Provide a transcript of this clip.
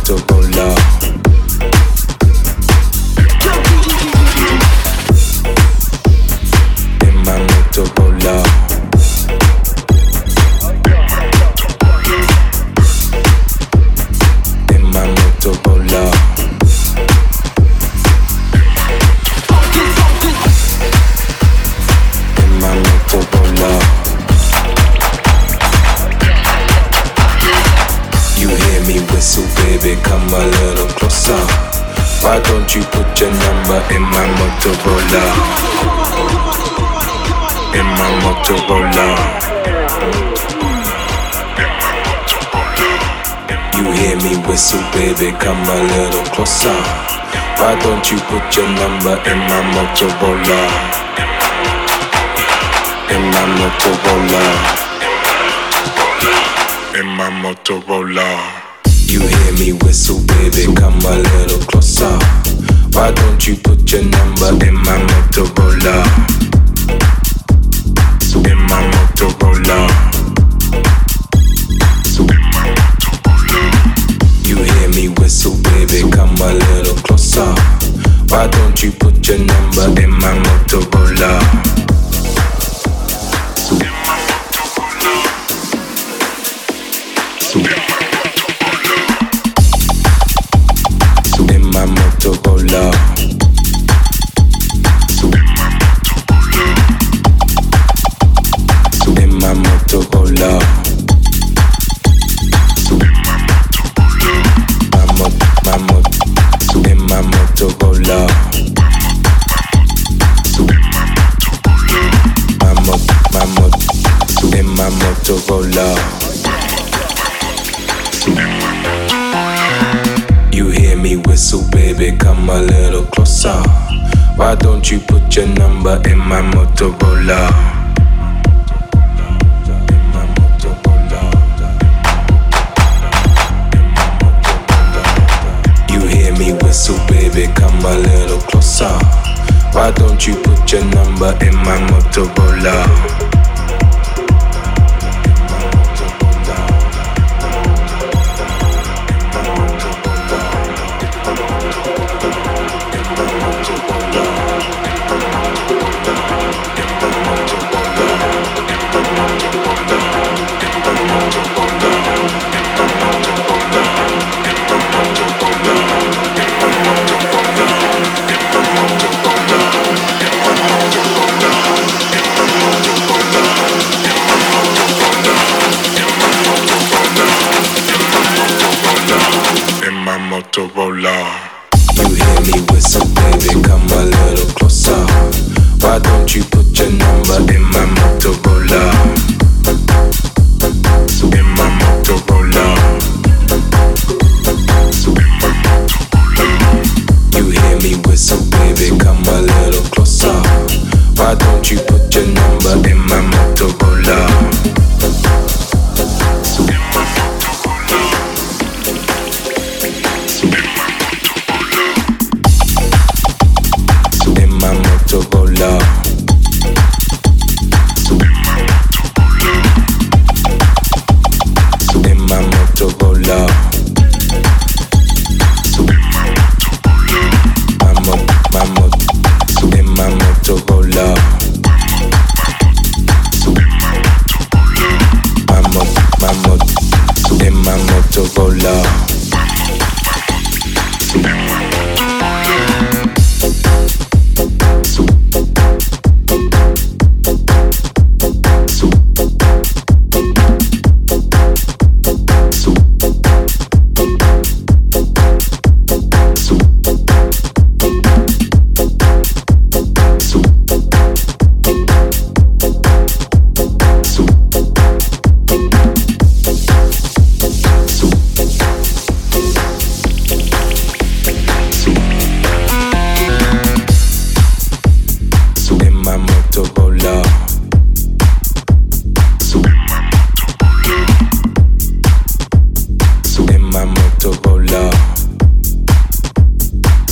Motorola. In my Motorola. In my Motorola. In my Motorola. You hear me whistle, baby, come a little closer. Why don't you put your number in my Motorola? In my Motorola. You hear me whistle, baby, come a little closer. Why don't you put your number in my Motorola? In my Motorola. In my Motorola. You hear me whistle, baby, come a little closer. Why don't you put your number in my Motorola? In my Motorola. You hear me whistle, baby, come a little closer. Why don't you put your number in my Motorola? In my Motorola. In my Motorola. In my Motorola. In my Motorola. You hear me whistle, baby, come a little closer. Why don't you put your number in my Motorola? You hear me whistle, baby, come a little closer. Why don't you put your number in my Motorola? Motorola. You hear me whistle, baby, come a little closer. Why don't you put your number in my Motorola? In my Motorola. You hear me whistle, baby, come a little closer. Why don't you put your number in my Motorola? In my Motorola. In my Motorola. In my Motorola. In my Motorola.